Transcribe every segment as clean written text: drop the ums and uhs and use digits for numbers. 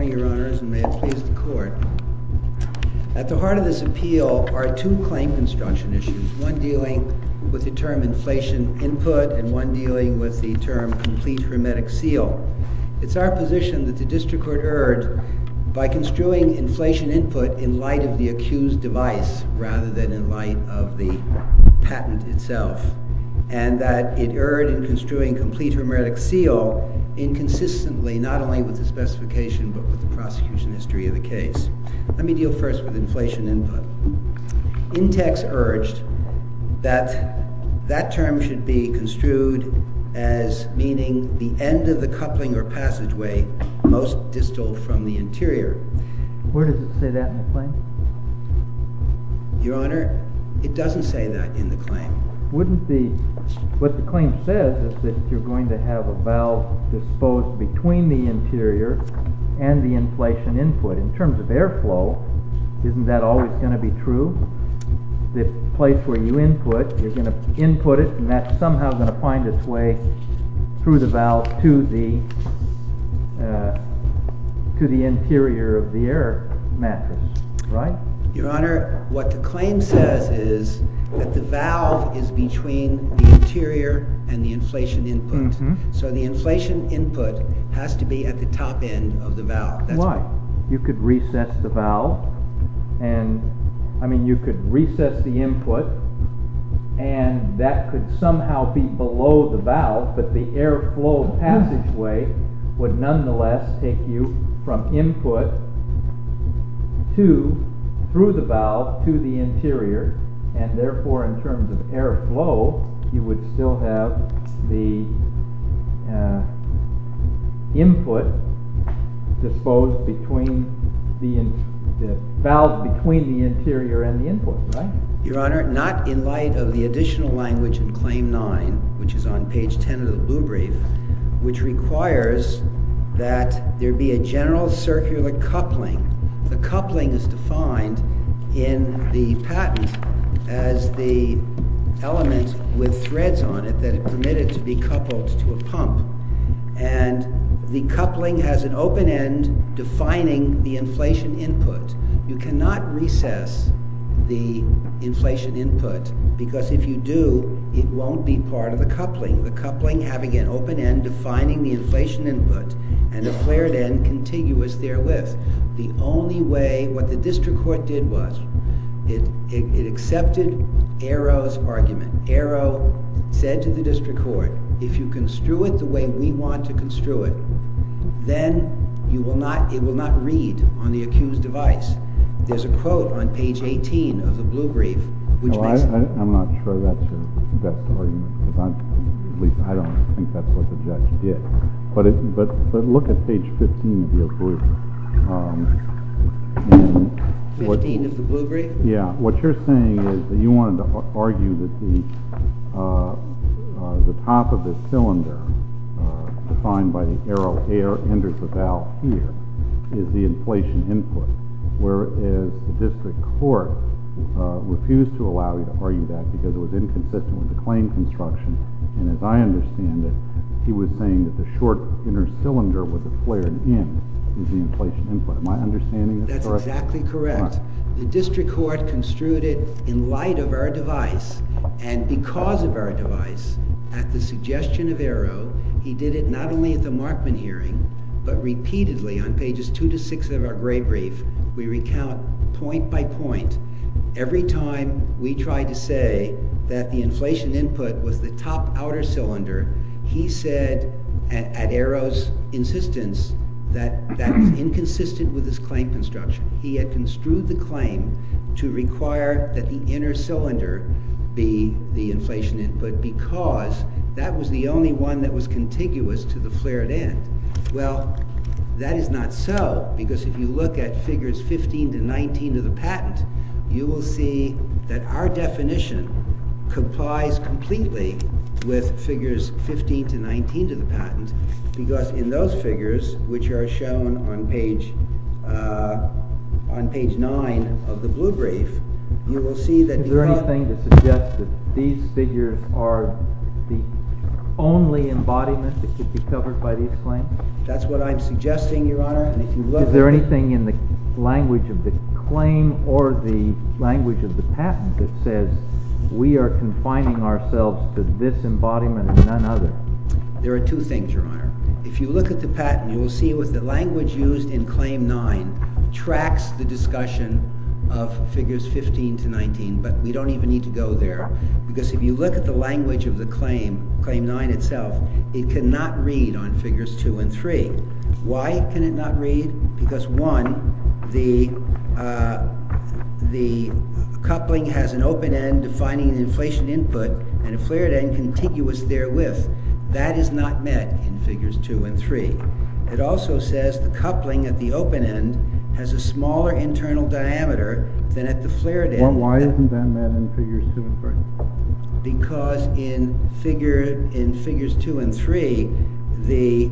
morning, Your Honors, and may it please the Court. At the heart of this appeal are two claim construction issues, one dealing with the term inflation input and one dealing with the term complete hermetic seal. It's our position that the District Court erred by construing inflation input in light of the accused device rather than in light of the patent itself, and that it erred in construing complete hermetic seal inconsistently not only with the specification but with the prosecution history of the case. Let me deal first with inflation input. Intex urged that that term should be construed as meaning the end of the coupling or passageway most distal from the interior. Where does it say that in the claim? Your Honor, it doesn't say that in the claim. What the claim says is that you're going to have a valve disposed between the interior and the inflation input. In terms of airflow, isn't that always going to be true? The place where you input, you're going to input it, and that's somehow going to find its way through the valve to the interior of the air mattress, right? Your Honor, what the claim says is that the valve is between the interior and the inflation input. So the inflation input has to be at the top end of the valve. That's why? You could recess the valve, and you could recess the input, and that could somehow be below the valve, but the airflow passageway would nonetheless take you from input through the valve to the interior, and therefore in terms of airflow you would still have the input disposed between the valve between the interior and the input, right? Your Honor, not in light of the additional language in Claim 9, which is on page 10 of the blue brief, which requires that there be a general circular coupling. The coupling is defined in the patent as the element with threads on it that is permitted to be coupled to a pump. And the coupling has an open end defining the inflation input. You cannot recess the inflation input because if you do, it won't be part of the coupling. The coupling having an open end defining the inflation input and a flared end contiguous therewith. The only way, what the district court did was, it accepted Arrow's argument. Arrow said to the district court, if you construe it the way we want to construe it, then it will not read on the accused device. There's a quote on page 18 of the blue brief, which makes... I'm not sure that's your best argument, because at least I don't think that's what the judge did. But look at page 15 of your brief. 15 of the blue brief? Yeah, what you're saying is that you wanted to argue that the top of the cylinder, defined by the arrow air enters the valve here, is the inflation input, whereas the district court refused to allow you to argue that because it was inconsistent with the claim construction, and as I understand it, he was saying that the short inner cylinder with the flared end is the inflation input. Am I understanding this correctly? That's exactly correct. Right. The district court construed it in light of our device, and because of our device, at the suggestion of Arrow, he did it not only at the Markman hearing, but repeatedly on pages 2 to 6 of our gray brief. We recount point by point. Every time we tried to say that the inflation input was the top outer cylinder, he said, at Arrow's insistence, that was inconsistent with his claim construction. He had construed the claim to require that the inner cylinder be the inflation input because that was the only one that was contiguous to the flared end. Well, that is not so, because if you look at figures 15 to 19 of the patent, you will see that our definition complies completely with figures 15 to 19 of the patent, because in those figures, which are shown on page 9 of the blue brief, you will see that... Is there anything to suggest that these figures are the only embodiment that could be covered by these claims? That's what I'm suggesting, Your Honor, and if you look... Is there anything in the language of the claim or the language of the patent that says we are confining ourselves to this embodiment and none other? There are two things, Your Honor. If you look at the patent, you will see with the language used in Claim 9 tracks the discussion of figures 15 to 19, but we don't even need to go there, because if you look at the language of the claim, Claim 9 itself, it cannot read on figures 2 and 3. Why can it not read? Because one, the coupling has an open end defining an inflation input and a flared end contiguous therewith. That is not met in figures 2 and 3. It also says the coupling at the open end has a smaller internal diameter than at the flared end. Well, why isn't that met in figures 2 and 3? Because in figures 2 and 3, the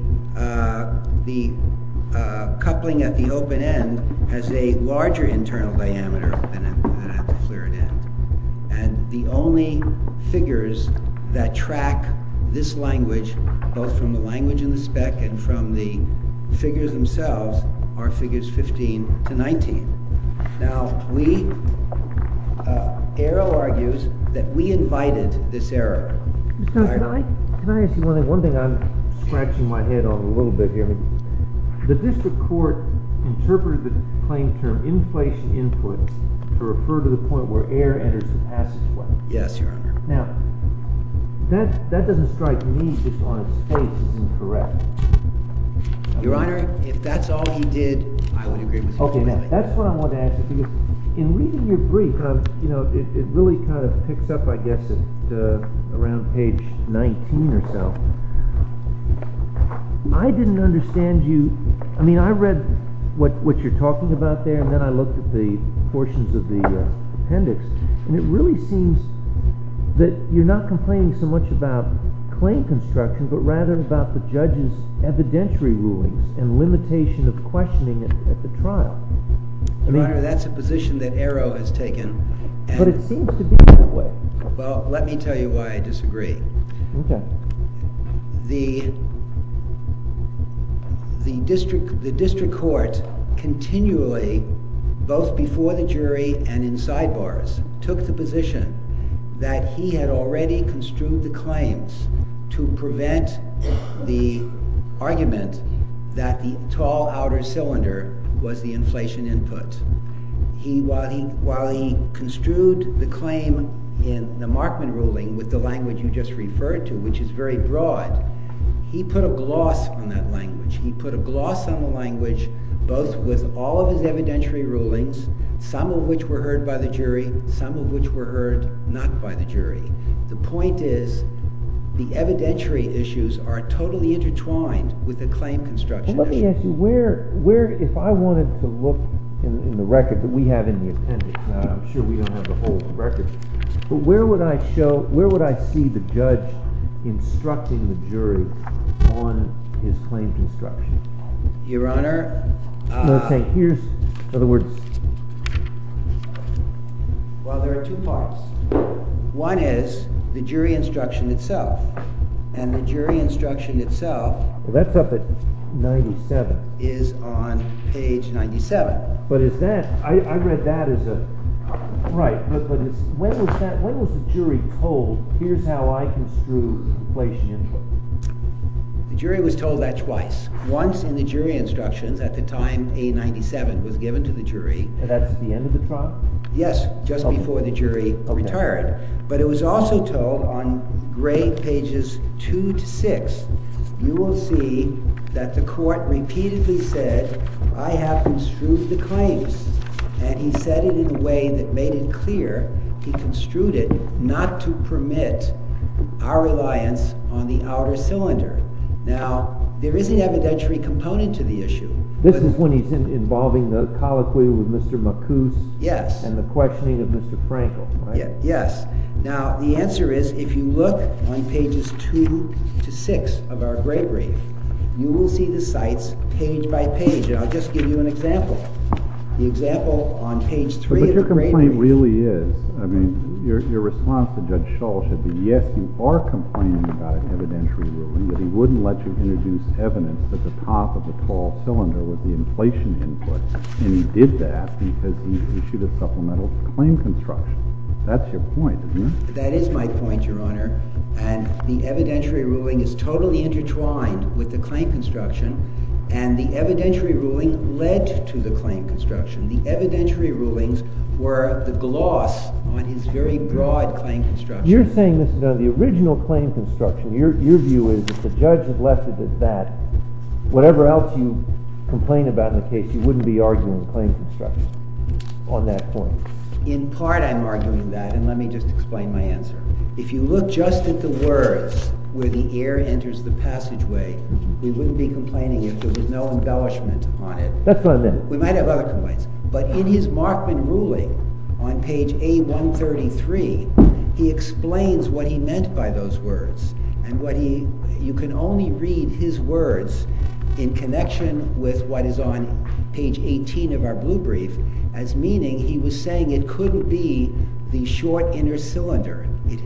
coupling at the open end has a larger internal diameter than at the flared end. And the only figures that track this language, both from the language in the spec and from the figures themselves, are figures 15 to 19. Now, Arrow argues that we invited this error. Mr. Can I ask you one thing? One thing I'm scratching my head on a little bit here. I mean, the district court interpreted the claim term inflation input to refer to the point where air enters the passageway. Yes, Your Honor. Now, that doesn't strike me just on its face as incorrect. Your Honor, if that's all he did, I would agree with you. Okay, now that's what I want to ask you, because in reading your brief, it really kind of picks up, I guess, at around page 19 or so. I didn't understand you. I mean, I read what you're talking about there, and then I looked at the portions of the appendix, and it really seems that you're not complaining so much about claim construction, but rather about the judge's evidentiary rulings and limitation of questioning at the trial. Your Honor, that's a position that Arrow has taken. But it seems to be that way. Well, let me tell you why I disagree. Okay. The district court continually, both before the jury and in sidebars, took the position that he had already construed the claims to prevent the argument that the tall outer cylinder was the inflation input. While he construed the claim in the Markman ruling with the language you just referred to, which is very broad, he put a gloss on that language. He put a gloss on the language both with all of his evidentiary rulings, some of which were heard by the jury, some of which were heard not by the jury. The point is, the evidentiary issues are totally intertwined with the claim construction Well, let me ask you, where if I wanted to look in the record that we have in the appendix, now I'm sure we don't have the whole record, but where would I see the judge instructing the jury on his claim construction? Your Honor, No, saying here's, in other words. Well, there are two parts. One is the jury instruction itself. And the jury instruction itself Well, that's up at 97. is on page 97. But is that, I read that as a, right, but it's, when was the jury told, here's how I construe inflation input? The jury was told that twice. Once in the jury instructions at the time A97 was given to the jury. And that's at the end of the trial? Yes, just before the jury retired. But it was also told on gray pages 2 to 6. You will see that the court repeatedly said, I have construed the claims. And he said it in a way that made it clear he construed it not to permit our reliance on the outer cylinder. Now, there is an evidentiary component to the issue. This is when he's involving the colloquy with Mr. Marcuse. Yes. And the questioning of Mr. Frankel, right? Yeah, yes. Now, the answer is, if you look on pages 2 to 6 of our gray brief, you will see the cites page by page. And I'll just give you an example. The example on page 3 of the gray brief. But your complaint really is, I mean, your response to Judge Shull should be, yes, you are complaining about an evidentiary ruling, that he wouldn't let you introduce evidence that the top of the tall cylinder was the inflation input. And he did that because he issued a supplemental claim construction. That's your point, isn't it? That is my point, Your Honor. And the evidentiary ruling is totally intertwined with the claim construction, and the evidentiary ruling led to the claim construction. The evidentiary rulings were the gloss on his very broad claim construction. You're saying this is on the original claim construction. Your view is if the judge had left it at that, whatever else you complain about in the case, you wouldn't be arguing claim construction on that point. In part, I'm arguing that, and let me just explain my answer. If you look just at the words where the air enters the passageway, we wouldn't be complaining if there was no embellishment on it. That's what I meant. We might have other complaints. But in his Markman ruling on page A133, he explains what he meant by those words. And you can only read his words in connection with what is on page 18 of our blue brief as meaning he was saying it couldn't be the short inner cylinder. It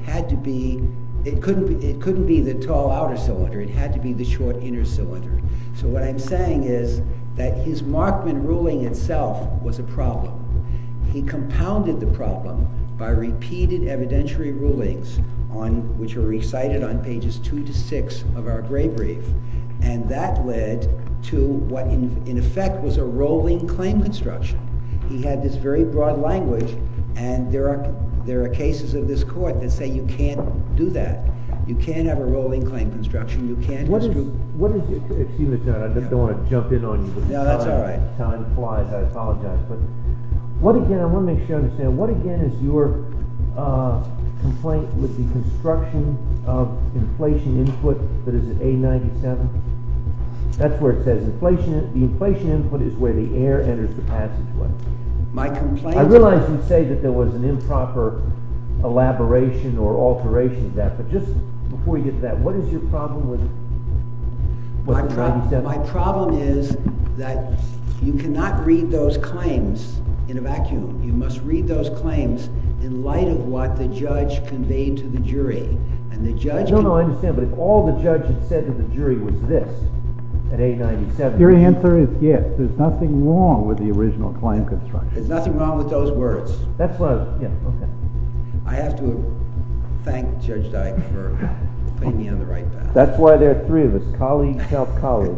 couldn't be the tall outer cylinder. It had to be the short inner cylinder. So what I'm saying is that his Markman ruling itself was a problem. He compounded the problem by repeated evidentiary rulings which are recited on pages 2 to 6 of our gray brief. And that led to what in effect was a rolling claim construction. He had this very broad language, and there are cases of this court that say you can't do that. You can't have a rolling claim construction. You can't excuse me, John, I don't want to jump in on you. No, that's all right. Time flies, I apologize. But what again, I want to make sure I understand, what again is your complaint with the construction of inflation input that is at A97? That's where it says the inflation input is where the air enters the passageway. My complaint... I realize you say that there was an improper elaboration or alteration of that, but just before you get to that, what is your problem with what's 97? My problem is that you cannot read those claims in a vacuum. You must read those claims in light of what the judge conveyed to the jury. And the judge... No, I understand, but if all the judge had said to the jury was this, at A97... Your answer is yes. There's nothing wrong with the original claim construction. There's nothing wrong with those words. That's what okay. I have to thank Judge Dyke for putting me on the right path. That's why there are three of us, colleagues help colleagues.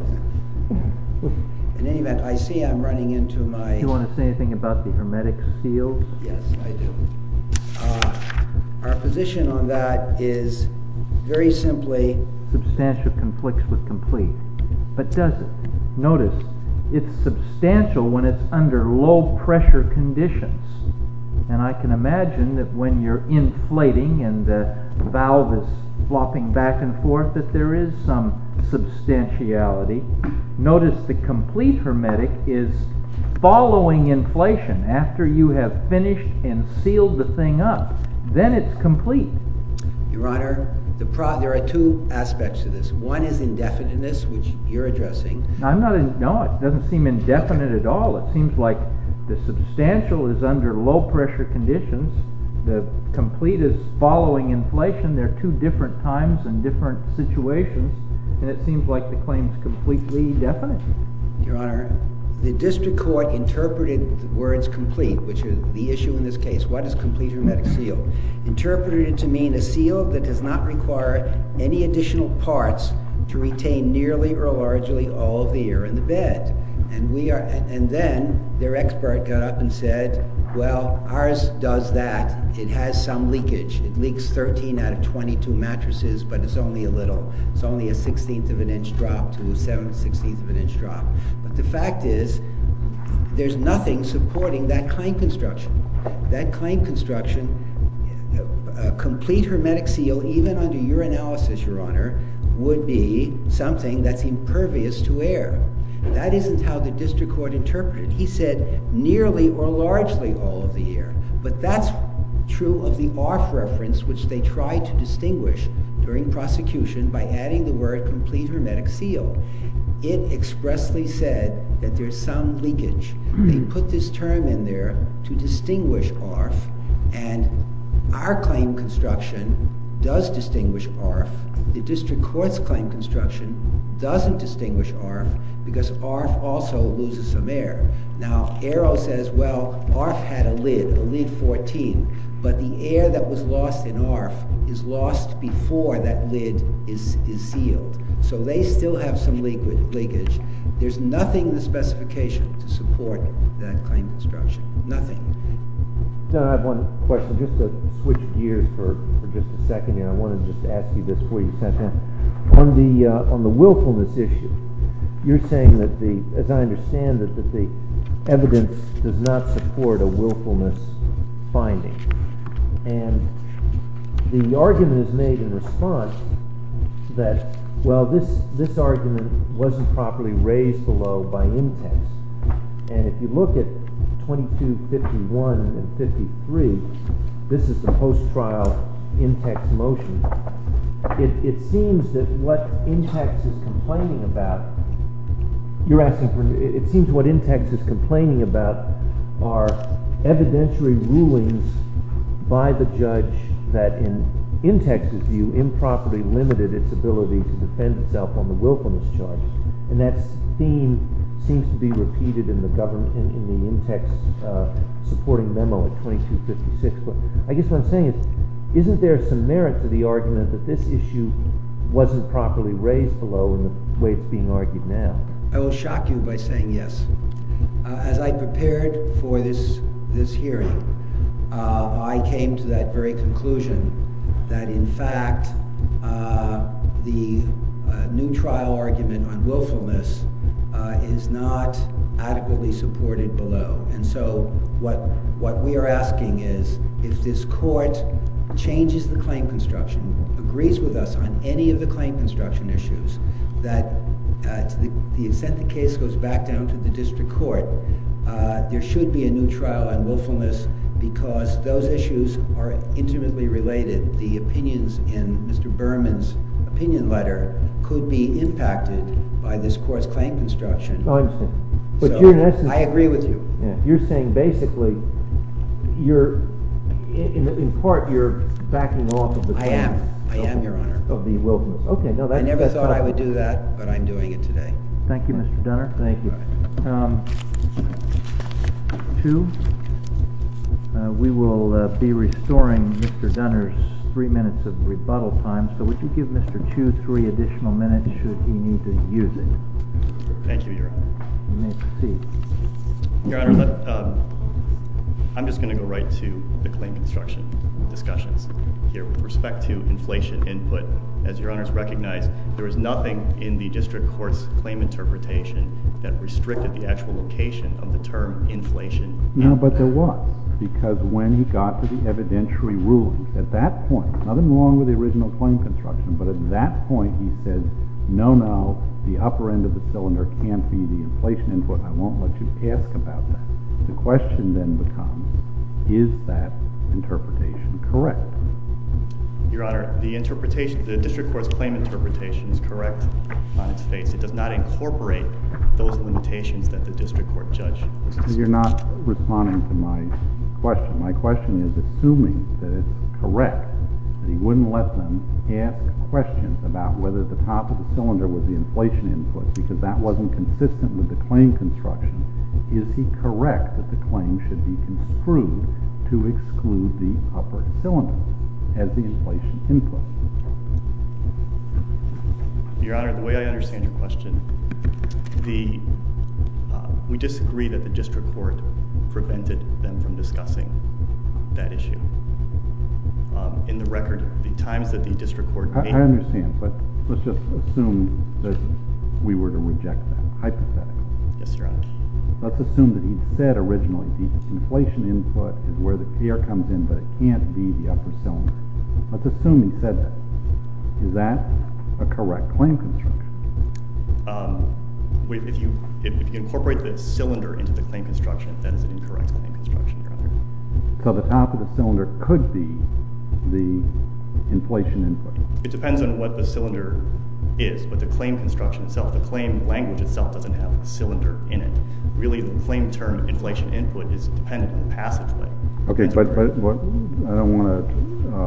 In any event, I see I'm running into my... Do you want to say anything about the hermetic seals? Yes, I do. Our position on that is very simply... Substantial conflicts with complete. But does it? Notice, it's substantial when it's under low pressure conditions. And I can imagine that when you're inflating and the valve is flopping back and forth, that there is some substantiality. Notice the complete hermetic is following inflation. After you have finished and sealed the thing up, then it's complete. Your Honor, there are two aspects to this. One is indefiniteness, which you're addressing. No, it doesn't seem indefinite at all. It seems like the substantial is under low pressure conditions. The complete is following inflation. They're two different times and different situations, and it seems like the claim's completely definite. Your Honor, the district court interpreted the words complete, which are the issue in this case. What is complete hermetic seal? Interpreted it to mean a seal that does not require any additional parts to retain nearly or largely all of the air in the bed. And then their expert got up and said, well, ours does that. It has some leakage. It leaks 13 out of 22 mattresses, but it's only a little. It's only a 1/16 of an inch drop to a 7/16 of an inch drop. But the fact is, there's nothing supporting that claim construction. That claim construction, a complete hermetic seal, even under your analysis, Your Honor, would be something that's impervious to air. That isn't how the district court interpreted it. He said nearly or largely all of the air. But that's true of the ARF reference, which they tried to distinguish during prosecution by adding the word complete hermetic seal. It expressly said that there's some leakage. They put this term in there to distinguish ARF, and Our claim construction does distinguish ARF. The district court's claim construction doesn't distinguish ARF because ARF also loses some air. Now, Arrow says, well, ARF had a lid 14, but the air that was lost in ARF is lost before that lid is sealed. So they still have some leakage. There's nothing in the specification to support that claim construction. Nothing. No, I have one question, just to switch gears for just a second here. I want to just ask you this before you sat down. On the willfulness issue, you're saying that as I understand it, that the evidence does not support a willfulness finding. And the argument is made in response that, well, this argument wasn't properly raised below by Intex. And if you look at 2251 and 53, this is the post-trial Intex motion. It seems that what Intex is complaining about, it seems what Intex is complaining about are evidentiary rulings by the judge that in Intex's view improperly limited its ability to defend itself on the willfulness charge. And that theme seems to be repeated in the government in the Intex supporting memo at 2256. But I guess what I'm saying is, isn't there some merit to the argument that this issue wasn't properly raised below in the way it's being argued now? I will shock you by saying yes. As I prepared for this hearing, I came to that very conclusion that in fact the new trial argument on willfulness is not adequately supported below. And so what we are asking is, if this court changes the claim construction, agrees with us on any of the claim construction issues, that to the extent the case goes back down to the district court, there should be a new trial on willfulness, because those issues are intimately related. The opinions in Mr. Berman's opinion letter could be impacted by this court's claim construction. Oh, I understand. But so you're in essence, I agree with you. Yeah, you're saying basically in part you're backing off of the claim. I am, Your Honor. Of the willfulness. Okay, no, that's I never thought helpful. I would do that, but I'm doing it today. Thank you, Mr. Dunner. Thank you. We will be restoring Mr. Dunner's 3 minutes of rebuttal time, so would you give Mr. Chu 3 additional minutes should he need to use it? Thank you, Your Honor. You may proceed. Your Honor, I'm just going to go right to the claim construction discussions here. With respect to inflation input, as Your Honors recognize, there was nothing in the district court's claim interpretation that restricted the actual location of the term inflation input. No, but there was, because when he got to the evidentiary rulings, at that point, nothing wrong with the original claim construction, but at that point he said, no, the upper end of the cylinder can't be the inflation input. I won't let you ask about that. The question then becomes, is that interpretation correct? Your Honor, the district court's claim interpretation is correct on its face. It does not incorporate those limitations that the district court judge was discussing. You're not responding to my question. My question is, assuming that it's correct, that he wouldn't let them ask questions about whether the top of the cylinder was the inflation input, because that wasn't consistent with the claim construction, is he correct that the claim should be construed to exclude the upper cylinder as the inflation input? Your Honor, the way I understand your question, we disagree that the district court prevented them from discussing that issue. In the record, the times that the district court made... I understand, but let's just assume that we were to reject that, hypothetically. Yes, Your Honor. Let's assume that he'd said originally the inflation input is where the air comes in, but it can't be the upper cylinder. Let's assume he said that. Is that a correct claim construction? If you incorporate the cylinder into the claim construction, that is an incorrect claim construction, Your Honor. So the top of the cylinder could be the inflation input? It depends on what the cylinder is, but the claim construction itself, the claim language itself doesn't have a cylinder in it. Really, the claim term inflation input is dependent on the passageway. Okay, but what, I don't want to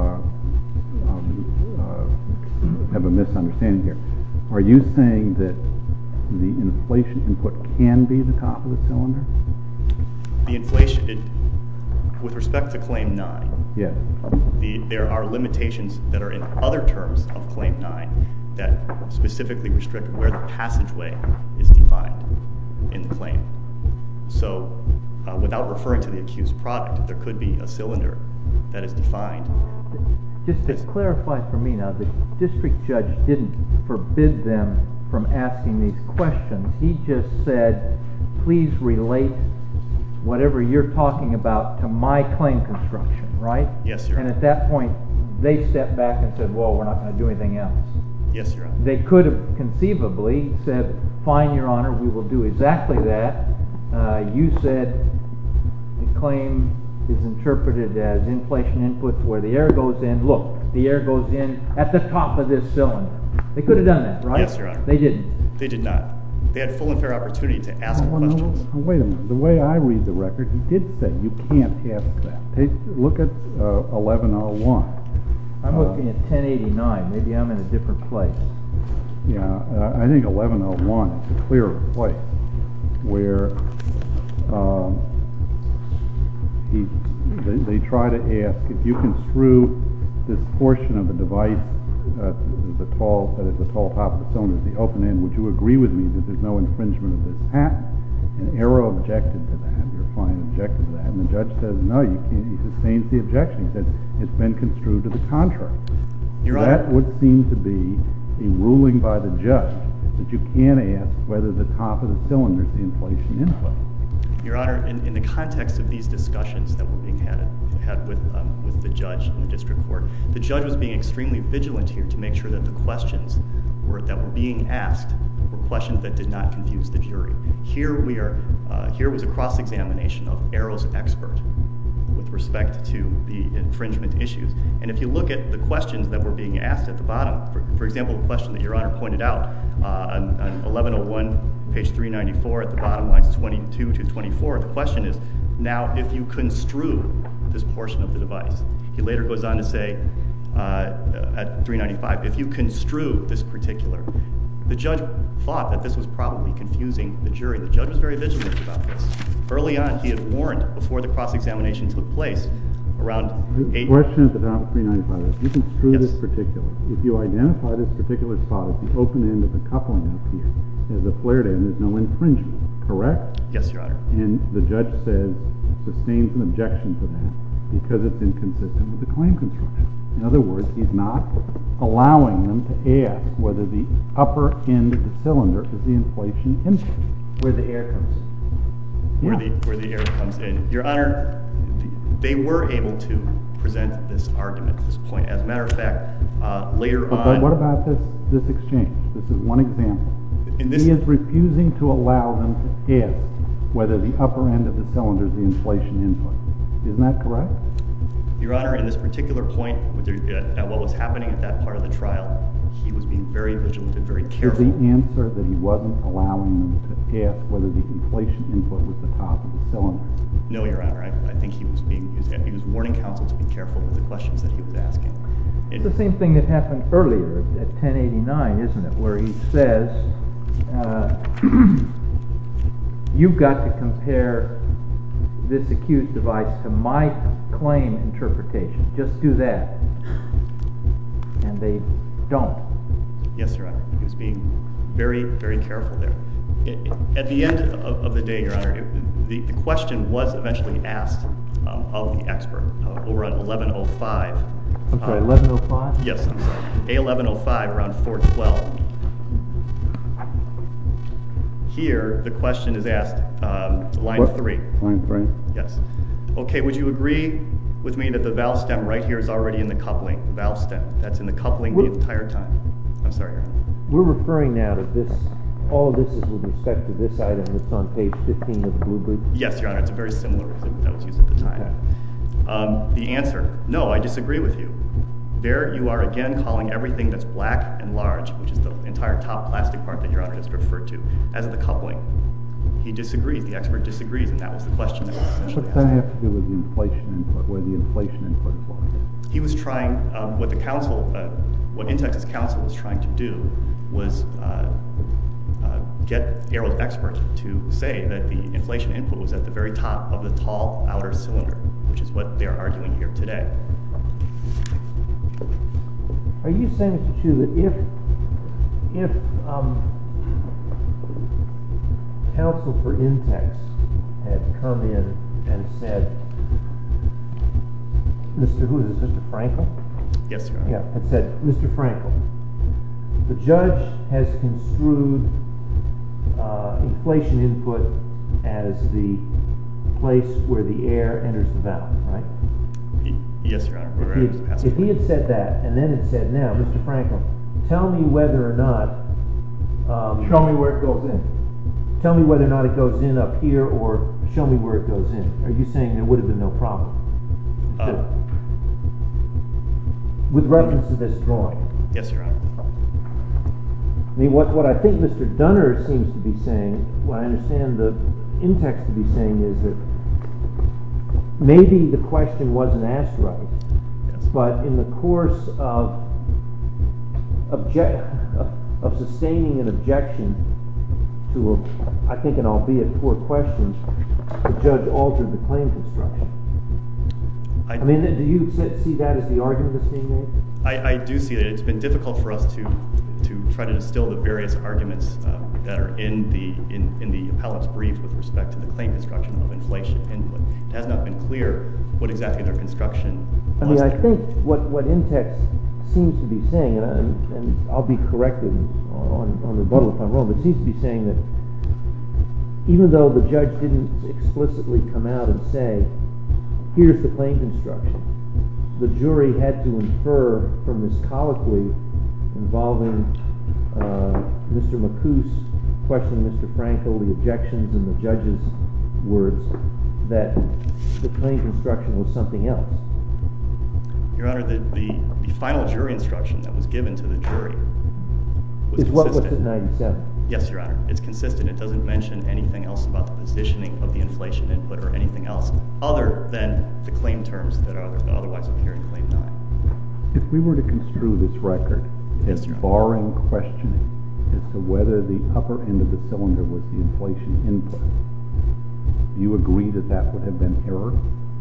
have a misunderstanding here. Are you saying that the inflation input can be the top of the cylinder? The inflation, with respect to Claim 9, Yes. there are limitations that are in other terms of Claim 9 that specifically restrict where the passageway is defined in the claim. So, without referring to the accused product, there could be a cylinder that is defined. Just to clarify for me now, the district judge didn't forbid them from asking these questions. He just said, please relate whatever you're talking about to my claim construction, right? Yes, Your Honor. And at that point, they stepped back and said, well, we're not going to do anything else. Yes, Your Honor. They could have conceivably said, fine, Your Honor, we will do exactly that. You said the claim is interpreted as inflation inputs where the air goes in. Look, the air goes in at the top of this cylinder. They could have done that, right? Yes, Your Honor. They didn't. They did not. They had full and fair opportunity to ask No, questions. wait a minute. The way I read the record, he did say you can't ask that. Look at 1101. I'm looking at 1089. Maybe I'm in a different place. Yeah, I think 1101 is a clearer place where they try to ask if you construe this portion of the device that is the tall top of the cylinder, the open end, would you agree with me that there's no infringement of this patent? And Arrow objected to that. Your client objected to that, and the judge says no, you can't. He sustains the objection. He said it's been construed to the contrary. Your Honor, That would seem to be a ruling by the judge that you can't ask whether the top of the cylinder is the inflation input. Your Honor, in the context of these discussions that were being had with the judge in the district court, the judge was being extremely vigilant here to make sure that the questions that were being asked were questions that did not confuse the jury. Here was a cross-examination of Arrow's expert with respect to the infringement issues. And if you look at the questions that were being asked at the bottom, for example, the question that Your Honor pointed out on 1101, page 394, at the bottom, lines 22 to 24, the question is, now if you construe this portion of the device. He later goes on to say at 395, if you construe this particular, the judge thought that this was probably confusing the jury. The judge was very vigilant about this. Early on, he had warned before the cross-examination took place around The question at the top of 395 is, if you construe Yes. this particular, if you identify this particular spot as the open end of the coupling up here, as a flared end, there's no infringement, correct? Yes, Your Honor. And the judge sustains an objection to that because it's inconsistent with the claim construction. In other words, he's not allowing them to ask whether the upper end of the cylinder is the inflation input. Where the air comes in. Where the air comes in. Your Honor, they were able to present this argument at this point. As a matter of fact, later on... But what about this exchange? This is one example. He is refusing to allow them to ask whether the upper end of the cylinder is the inflation input. Isn't that correct? Your Honor, in this particular point, at what was happening at that part of the trial, he was being very vigilant and very careful. Is the answer that he wasn't allowing them to ask whether the inflation input was the top of the cylinder? No, Your Honor. I think he was warning counsel to be careful with the questions that he was asking. It's the same thing that happened earlier at 1089, isn't it? Where he says, you've got to compare this accused device to my claim interpretation. Just do that. And they don't. Yes, Your Honor. He was being very, very careful there. At the end of the day, Your Honor, the question was eventually asked of the expert over on 1105. I'm sorry, 1105? Yes, I'm sorry. A1105 around 412. Here, the question is asked, line 3. Line 3? Yes. Okay, would you agree with me that the valve stem right here is already in the coupling? The valve stem, that's in the coupling the entire time. I'm sorry, Your Honor. We're referring now to this, all of this is with respect to this item that's on page 15 of the blue brief? Yes, Your Honor, it's a very similar exhibit that was used at the time. The answer, no, I disagree with you. There you are again calling everything that's black and large, which is the entire top plastic part that Your Honor just referred to, as the coupling. He disagrees. The expert disagrees, and that was the question that was essentially What's that asked. have to do with the inflation input, where the inflation input is located? He was trying, what Intex's counsel was trying to do was get Arrow's expert to say that the inflation input was at the very top of the tall outer cylinder, which is what they are arguing here today. Are you saying, Mr. Chu, that if counsel for Intex had come in and said, who is this, Mr. Frankel? Yes, Your Honor. Yeah, had said, Mr. Frankel, the judge has construed inflation input as the place where the air enters the valve, right? Yes, Your Honor. If he had said that, and then had said, now, Mr. Frankel, tell me whether or not... Show me where it goes in. Tell me whether or not it goes in up here, or show me where it goes in. Are you saying there would have been no problem? With reference to this drawing. Yes, Your Honor. I mean, what I think Mr. Dunner seems to be saying, what I understand the Intex to be saying is that maybe the question wasn't asked right, Yes. but in the course of sustaining an objection to I think an albeit poor question, the judge altered the claim construction. I mean, do you see that as the argument that's being made? I do see that. It's been difficult for us to try to distill the various arguments that are in the appellant's brief with respect to the claim construction of inflation input. It has not been clear what exactly their construction was. I mean, I think what Intex seems to be saying, and I'll be corrected on rebuttal if I'm wrong, but seems to be saying that even though the judge didn't explicitly come out and say, here's the claim construction, the jury had to infer from this colloquy involving Mr. Macouse questioning Mr. Frankel, the objections and the judge's words, that the claim construction was something else. Your Honor, the final jury instruction that was given to the jury was Is what's consistent. at 97? Yes, Your Honor. It's consistent. It doesn't mention anything else about the positioning of the inflation input or anything else other than the claim terms that are otherwise appear in Claim 9. If we were to construe this record as barring questioning as to whether the upper end of the cylinder was the inflation input, do you agree that that would have been error?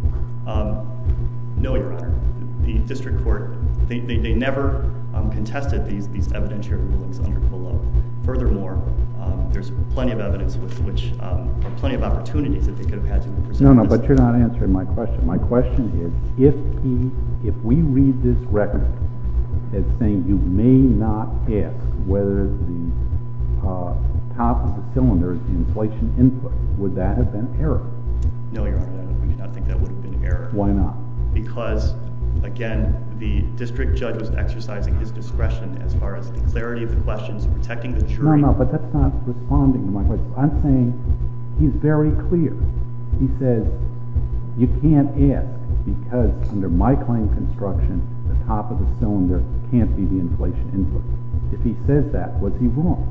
No, Your Honor. The district court, they never contested these evidentiary rulings under below. Furthermore, there's plenty of evidence with which, or plenty of opportunities that they could have had to present. No, but you're not answering my question. My question is, if we read this record as saying you may not ask whether the top of the cylinder is the inflation input, would that have been error? No, Your Honor. We do not think that would have been error. Why not? Because, again, the district judge was exercising his discretion as far as the clarity of the questions, protecting the jury. No, but that's not responding to my question. I'm saying he's very clear. He says you can't ask because under my claim construction, the top of the cylinder can't be the inflation input. If he says that, was he wrong?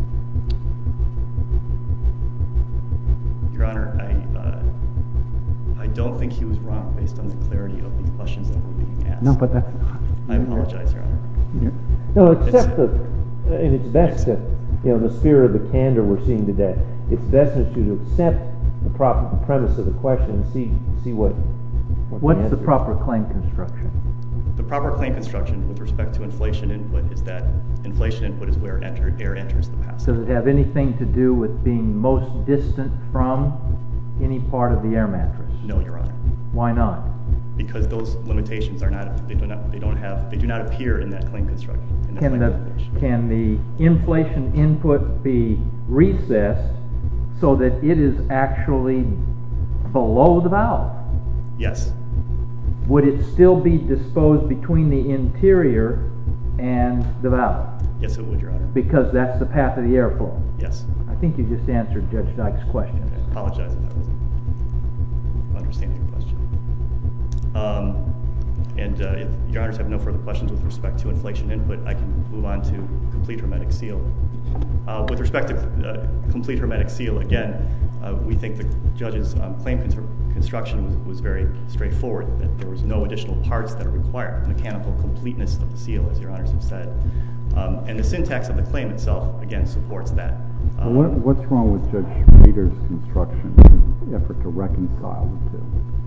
Your Honor, I don't think he was wrong based on the clarity of the questions that were being asked. No, but that's not. I apologize, Your Honor. No, except and it's best that, in the spirit of the candor we're seeing today, it's best for you to accept the premise of the question and see what What's the proper claim construction? The proper claim construction with respect to inflation input is that inflation input is where air enters the passage. Does it have anything to do with being most distant from any part of the air mattress? No, Your Honor. Why not? Because those limitations are not. They do not appear in that claim construction. Can the inflation input be recessed so that it is actually below the valve? Yes. Would it still be disposed between the interior and the valve? Yes, it would, Your Honor. Because that's the path of the airflow. Yes. I think you just answered Judge Dyke's question. I apologize if I wasn't understanding the question. And And if Your Honors have no further questions with respect to inflation input, I can move on to complete hermetic seal. With respect to complete hermetic seal, again, we think the judge's claim construction was very straightforward, that there was no additional parts that are required, mechanical completeness of the seal, as Your Honors have said. And the syntax of the claim itself, again, supports that. What's wrong with Judge Rader's construction, effort to reconcile the two?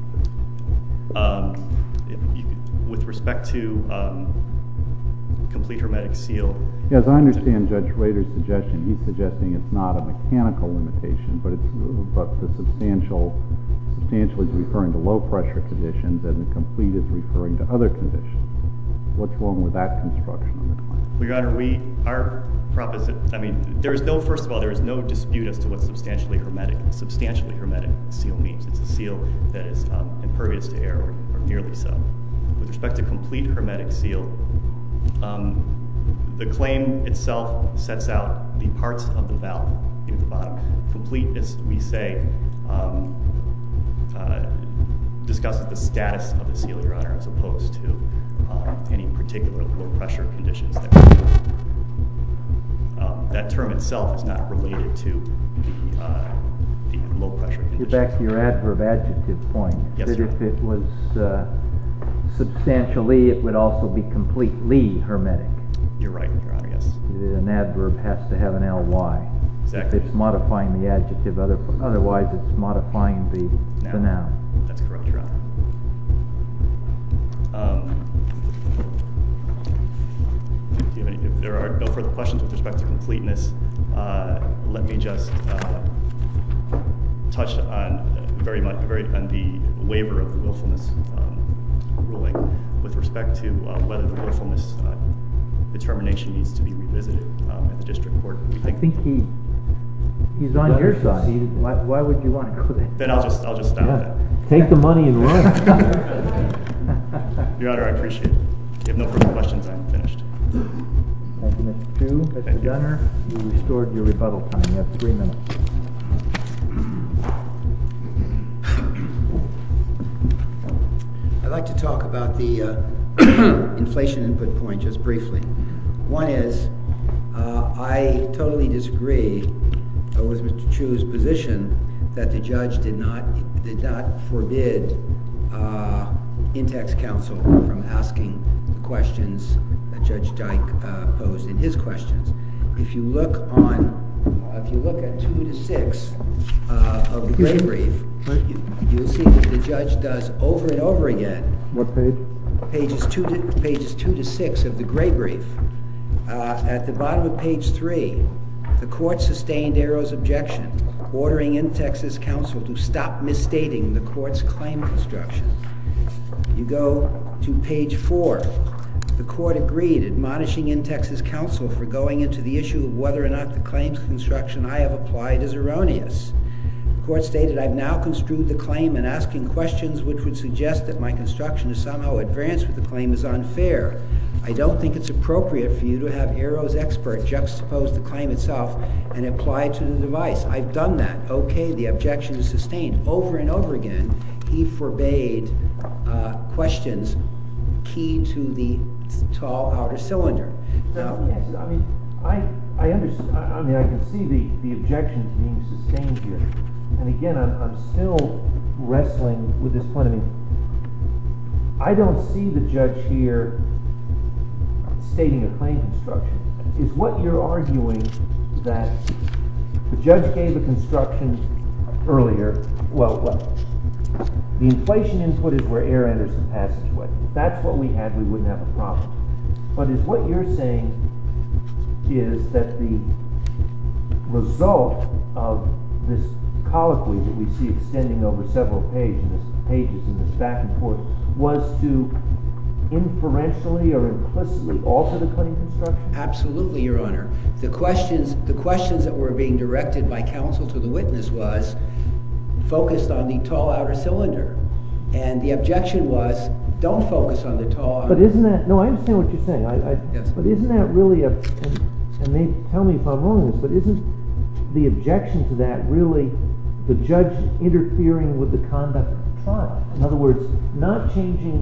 With respect to complete hermetic seal. Yes, I understand Judge Rader's suggestion. He's suggesting it's not a mechanical limitation, but the substantially is referring to low pressure conditions, and the complete is referring to other conditions. What's wrong with that construction of the claim? Well, Your Honor, first of all, there is no dispute as to what substantially hermetic seal means. It's a seal that is impervious to air, or nearly so. With respect to complete hermetic seal, the claim itself sets out the parts of the valve at the bottom. Complete, as we say, discusses the status of the seal, Your Honor, as opposed to any particular low pressure conditions there. That term itself is not related to the low pressure conditions. You're back to your adverb-adjective point. Yes, that sir. if it was substantially, it would also be completely hermetic. You're right, Your Honor, yes. An adverb has to have an ly. Exactly. If it's modifying the adjective, otherwise it's modifying the noun. That's correct, Your Honor. If there are no further questions with respect to completeness, let me just touch on on the waiver of the willfulness ruling with respect to whether the willfulness determination needs to be revisited at the district court. I think he's on your side. Why would you want to go there? Then I'll just stop that. Take the money and run. Your Honor, I appreciate it. If you have no further questions, I'm finished. Thank you, Mr. Chu. Mr. Gunner, you restored your rebuttal time. You have 3 minutes. I'd like to talk about the inflation input point just briefly. One is, I totally disagree with Mr. Chu's position that the judge did not forbid Intex counsel from asking the questions that Judge Dyke posed in his questions. If you look at 2 to 6 of the gray brief, you'll see that the judge does over and over again. What page? Pages 2 to 6 of the gray brief. At the bottom of page 3, the court sustained Arrow's objection, ordering Intex's counsel to stop misstating the court's claim construction. You go to page 4. The court agreed, admonishing Intex's counsel for going into the issue of whether or not the claims construction I have applied is erroneous. The court stated, I've now construed the claim, and asking questions which would suggest that my construction is somehow at variance with the claim is unfair. I don't think it's appropriate for you to have Arrow's expert juxtapose the claim itself and apply it to the device. I've done that. Okay, the objection is sustained. Over and over again, he forbade questions key to the tall outer cylinder. Now, yes, I understand. I can see the objections being sustained here. And again, I'm still wrestling with this point. I don't see the judge here stating a claim construction. Is what you're arguing that the judge gave a construction earlier? Well, the inflation input is where air enters the passageway. If that's what we had, we wouldn't have a problem. But is what you're saying is that the result of this colloquy that we see extending over several pages in this back and forth was to inferentially or implicitly alter the claim construction? Absolutely, Your Honor. The questions that were being directed by counsel to the witness was focused on the tall outer cylinder. And the objection was, don't focus on the tall outer. But isn't that, no, I understand what you're saying. Yes. But isn't that really and maybe tell me if I'm wrong in this, but isn't the objection to that really the judge interfering with the conduct of the trial? In other words, not changing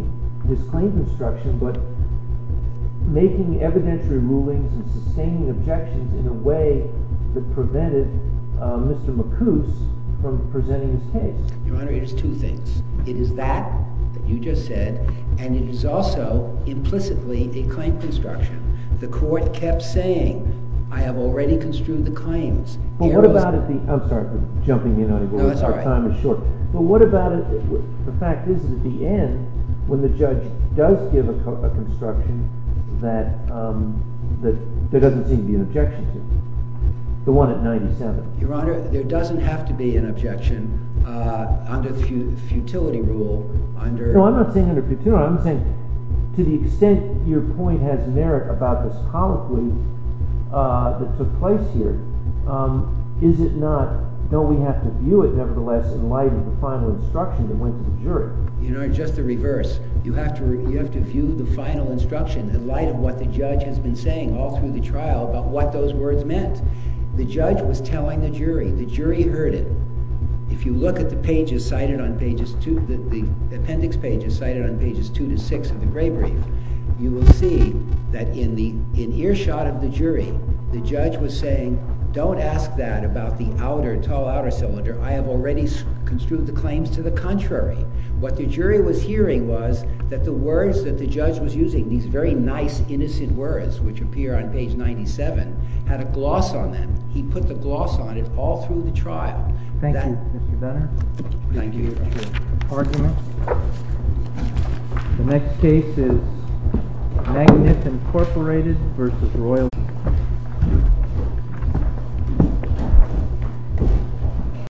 his claim construction, but making evidentiary rulings and sustaining objections in a way that prevented Mr. Macouse from presenting his case. Your Honor, it is two things. It is that you just said, and it is also implicitly a claim construction. The court kept saying, I have already construed the claims. But what about at the, I'm sorry for jumping in on it, No, that's all our right. time is short. But what about it, the fact is that at the end, when the judge does give a construction that there doesn't seem to be an objection to, the one at 97. Your Honor, there doesn't have to be an objection under the futility rule. No, I'm not saying under futility. I'm saying to the extent your point has merit about this colloquy that took place here, is it not, don't we have to view it nevertheless in light of the final instruction that went to the jury? You know, just the reverse. You have to view the final instruction in light of what the judge has been saying all through the trial about what those words meant. The judge was telling the jury heard it. If you look at the pages cited on pages 2, the appendix pages cited on pages 2 to 6 of the gray brief, you will see that in earshot of the jury, the judge was saying, don't ask that about the tall outer cylinder. I have already construed the claims to the contrary. What the jury was hearing was that the words that the judge was using, these very nice, innocent words, which appear on page 97, had a gloss on them. He put the gloss on it all through the trial. Thank you, Mr. Benner. Thank you. Argument. The next case is Magnif Incorporated versus Royal.